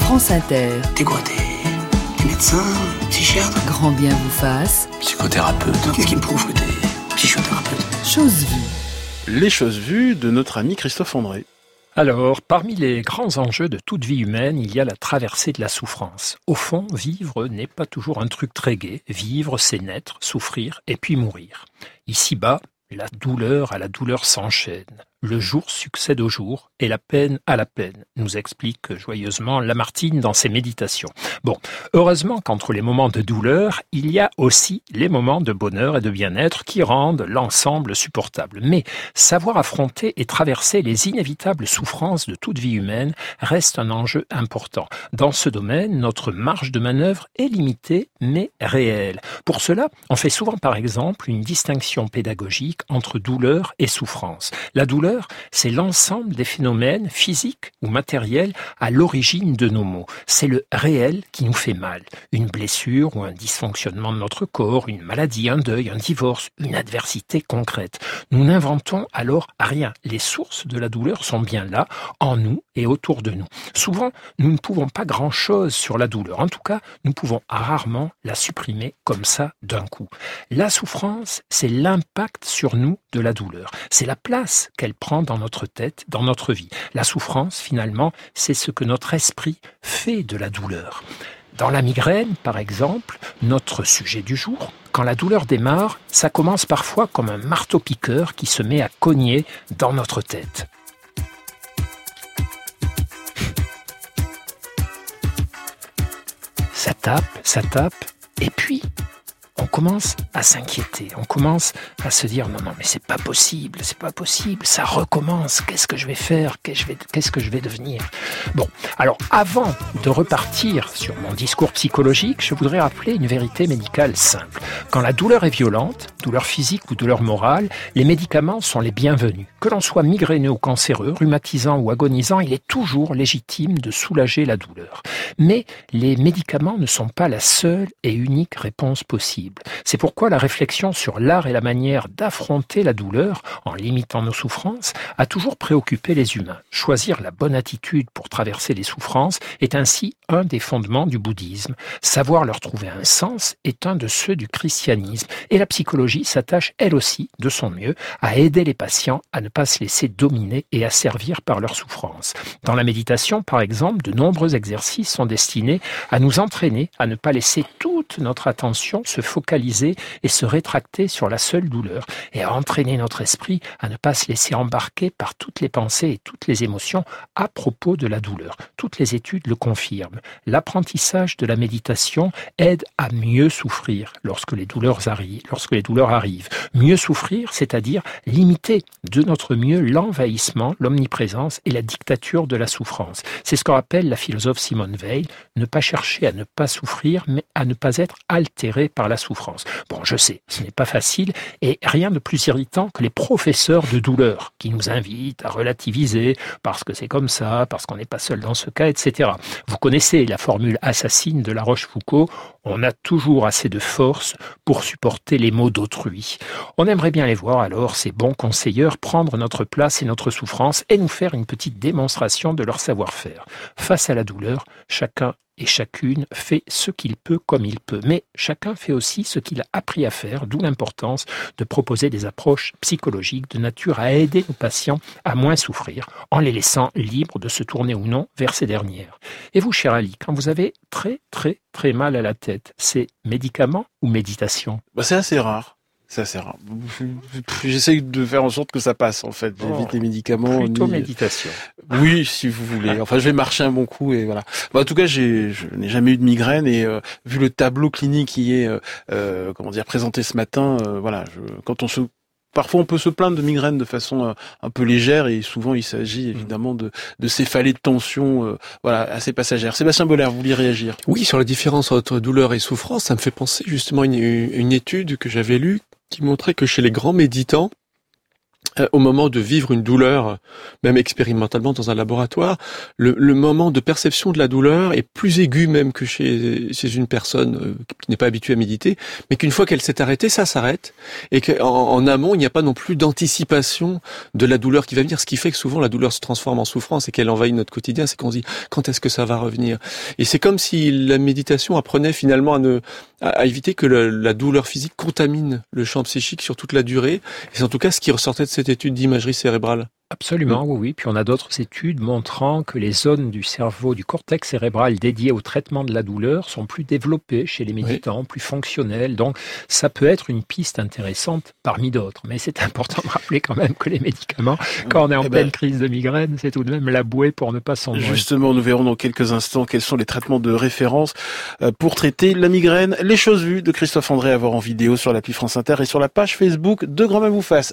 France Inter. T'es quoi, t'es médecin, psychiatre? Grand bien vous fasse. Psychothérapeute. Qu'est-ce qui me prouve que t'es psychothérapeute? Chose vue. Les choses vues de notre ami Christophe André. Alors, parmi les grands enjeux de toute vie humaine, il y a la traversée de la souffrance. Au fond, vivre n'est pas toujours un truc très gai. Vivre, c'est naître, souffrir et puis mourir. Ici-bas, la douleur à la douleur s'enchaîne. Le jour succède au jour et la peine à la peine, nous explique joyeusement Lamartine dans ses méditations. Bon, heureusement qu'entre les moments de douleur, il y a aussi les moments de bonheur et de bien-être qui rendent l'ensemble supportable. Mais savoir affronter et traverser les inévitables souffrances de toute vie humaine reste un enjeu important. Dans ce domaine, notre marge de manœuvre est limitée mais réelle. Pour cela, on fait souvent par exemple une distinction pédagogique entre douleur et souffrance. La douleur, c'est l'ensemble des phénomènes physiques ou matériels à l'origine de nos maux. C'est le réel qui nous fait mal. Une blessure ou un dysfonctionnement de notre corps, une maladie, un deuil, un divorce, une adversité concrète. Nous n'inventons alors rien. Les sources de la douleur sont bien là, en nous et autour de nous. Souvent, nous ne pouvons pas grand-chose sur la douleur. En tout cas, nous pouvons rarement la supprimer comme ça d'un coup. La souffrance, c'est l'impact sur nous de la douleur. C'est la place qu'elle prend dans notre tête, dans notre vie. La souffrance, finalement, c'est ce que notre esprit fait de la douleur. Dans la migraine, par exemple, notre sujet du jour, quand la douleur démarre, ça commence parfois comme un marteau-piqueur qui se met à cogner dans notre tête. Ça tape, et puis on commence à s'inquiéter, on commence à se dire non mais c'est pas possible, ça recommence, qu'est-ce que je vais faire, qu'est-ce que je vais devenir? Bon, alors avant de repartir sur mon discours psychologique, je voudrais rappeler une vérité médicale simple. Quand la douleur est violente, douleur physique ou douleur morale, les médicaments sont les bienvenus. Que l'on soit migraineux ou cancéreux, rhumatisant ou agonisant, il est toujours légitime de soulager la douleur. Mais les médicaments ne sont pas la seule et unique réponse possible. C'est pourquoi la réflexion sur l'art et la manière d'affronter la douleur, en limitant nos souffrances, a toujours préoccupé les humains. Choisir la bonne attitude pour traverser les souffrances est ainsi un des fondements du bouddhisme. Savoir leur trouver un sens est un de ceux du christianisme. Et la psychologie s'attache elle aussi, de son mieux, à aider les patients à ne pas se laisser dominer et asservir par leurs souffrances. Dans la méditation, par exemple, de nombreux exercices sont destinés à nous entraîner à ne pas laisser toute notre attention se focaliser et se rétracter sur la seule douleur et à entraîner notre esprit à ne pas se laisser embarquer par toutes les pensées et toutes les émotions à propos de la douleur. Toutes les études le confirment. L'apprentissage de la méditation aide à mieux souffrir lorsque les douleurs arrivent. Mieux souffrir, c'est-à-dire limiter de notre mieux l'envahissement, l'omniprésence et la dictature de la souffrance. C'est ce qu'on appelle la philosophe Simone Weil, ne pas chercher à ne pas souffrir, mais à ne pas être altéré par la souffrance. Bon, je sais, ce n'est pas facile et rien de plus irritant que les professeurs de douleur qui nous invitent à relativiser parce que c'est comme ça, parce qu'on n'est pas seul dans ce cas, etc. Vous connaissez la formule assassine de La Rochefoucauld, on a toujours assez de force pour supporter les maux d'autrui. On aimerait bien les voir alors, ces bons conseilleurs, prendre notre place et notre souffrance et nous faire une petite démonstration de leur savoir-faire. Face à la douleur, chacun et chacune fait ce qu'il peut comme il peut. Mais chacun fait aussi ce qu'il a appris à faire, d'où l'importance de proposer des approches psychologiques de nature à aider nos patients à moins souffrir, en les laissant libres de se tourner ou non vers ces dernières. Et vous, cher Ali, quand vous avez très mal à la tête, c'est médicament ou méditation? C'est assez rare. J'essaye de faire en sorte que ça passe, en fait. J'évite les médicaments. Plutôt méditation. Oui, si vous voulez. Enfin, je vais marcher un bon coup et voilà. En tout cas, je n'ai jamais eu de migraine et vu le tableau clinique qui est, présenté ce matin, Parfois, on peut se plaindre de migraine de façon un peu légère et souvent, il s'agit évidemment de céphalées de tension assez passagères. Sébastien Bollert, vous vouliez réagir? Oui, sur la différence entre douleur et souffrance, ça me fait penser justement à une étude que j'avais lue qui montrait que chez les grands méditants, au moment de vivre une douleur, même expérimentalement dans un laboratoire, le moment de perception de la douleur est plus aigu même que chez une personne qui n'est pas habituée à méditer, mais qu'une fois qu'elle s'est arrêtée, ça s'arrête, et qu'en amont, il n'y a pas non plus d'anticipation de la douleur qui va venir, ce qui fait que souvent la douleur se transforme en souffrance et qu'elle envahit notre quotidien, c'est qu'on se dit quand est-ce que ça va revenir. Et c'est comme si la méditation apprenait finalement à éviter que la douleur physique contamine le champ psychique sur toute la durée, et c'est en tout cas ce qui ressortait de cette étude d'imagerie cérébrale. Absolument, oui. Puis on a d'autres études montrant que les zones du cerveau, du cortex cérébral dédiées au traitement de la douleur sont plus développées chez les méditants, plus fonctionnelles. Donc ça peut être une piste intéressante parmi d'autres. Mais c'est important de rappeler quand même que les médicaments, quand on est en pleine crise de migraine, c'est tout de même la bouée pour ne pas sombrer. Justement, nous verrons dans quelques instants quels sont les traitements de référence pour traiter la migraine. Les choses vues de Christophe André à voir en vidéo sur l'appli France Inter et sur la page Facebook de Grand Bain vous fasse.